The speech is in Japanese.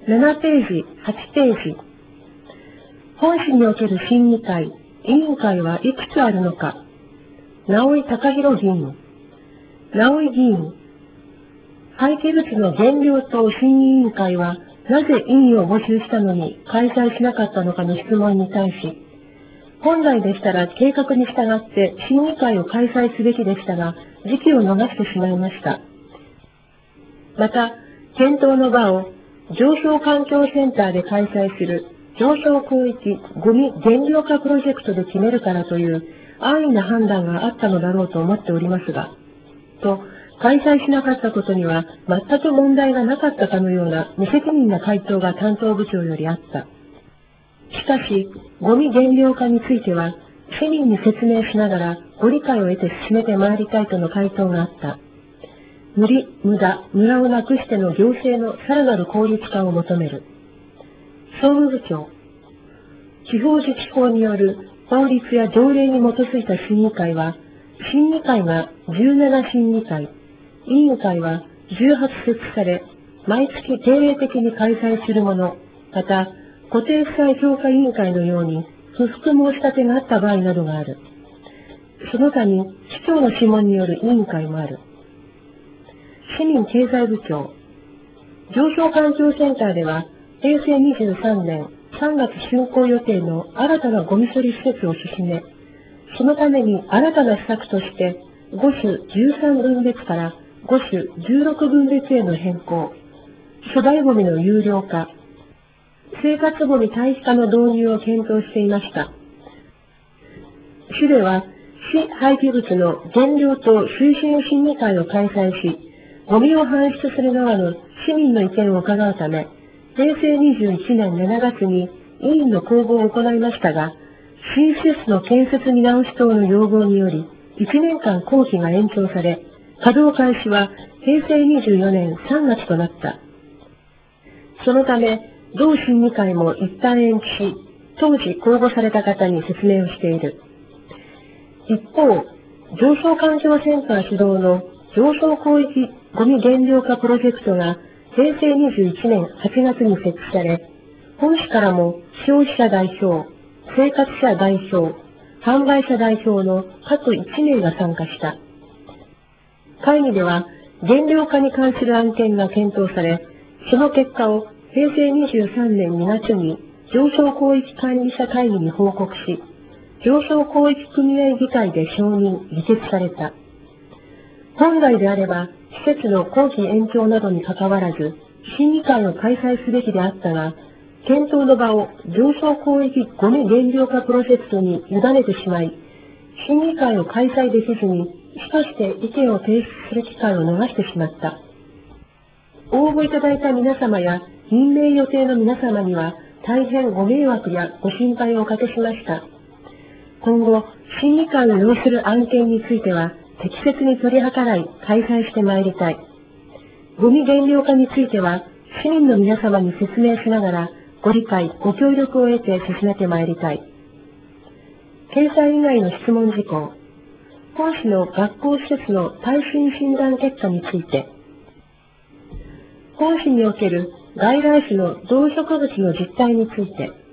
7ページ、8ページ。本市における審議会、委員会はいくつあるのか。直井貴弘議員。直井議員。廃棄物の原料等審議委員会は、なぜ委員を募集したのに開催しなかったのかの質問に対し、本来でしたら計画に従って審議会を開催すべきでしたが、時期を逃してしまいました。また、検討の場を上昇環境センターで開催する上昇広域ゴミ減量化プロジェクトで決めるからという安易な判断があったのだろうと思っておりますが、と、開催しなかったことには全く問題がなかったかのような無責任な回答が担当部長よりあった。しかし、ゴミ減量化については、市民に説明しながらご理解を得て進めてまいりたいとの回答があった。無理、無駄、ムラをなくしての行政のさらなる効率化を求める。総務部長。地方自治法による法律や条例に基づいた審議会は、審議会が17審議会、委員会は18設置され、毎月定例的に開催するもの、また、固定負債評価委員会のように不服申し立てがあった場合などがある。その他に、市長の諮問による委員会もある。市民経済部長。上昇環境センターでは、平成23年3月竣工予定の新たなゴミ処理施設を進め、そのために新たな施策として、5種13分別から5種16分別への変更、粗大ゴミの有料化、生活ゴミ堆肥化の導入を検討していました。市では、市廃棄物の減量と推進審議会を開催し、ゴミを搬出する側の市民の意見を伺うため、平成21年7月に委員の公募を行いましたが、新施設の建設見直し等の要望により、1年間工期が延長され、稼働開始は平成24年3月となった。そのため、同審議会も一旦延期し、当時公募された方に説明をしている。一方、上昇環境センター主導の上昇広域ゴミ減量化プロジェクトが平成21年8月に設置され、本市からも消費者代表、生活者代表、販売者代表の各1名が参加した。会議では、減量化に関する案件が検討され、その結果を平成23年2月に上昇広域管理者会議に報告し、上昇広域組合議会で承認、議決された。本来であれば、施設の工期延長などに関わらず、審議会を開催すべきであったが、検討の場を上昇広域ゴミ減量化プロジェクトに委ねてしまい、審議会を開催できずに、主として意見を提出する機会を逃してしまった。応募いただいた皆様や任命予定の皆様には大変ご迷惑やご心配をおかけしました。今後、審議会を要する案件については適切に取り計らい開催してまいりたい。ゴミ減量化については市民の皆様に説明しながらご理解、ご協力を得て進めてまいりたい。掲載以外の質問事項。本市の学校施設の耐震診断結果について。本市における外来種の動植物の実態について。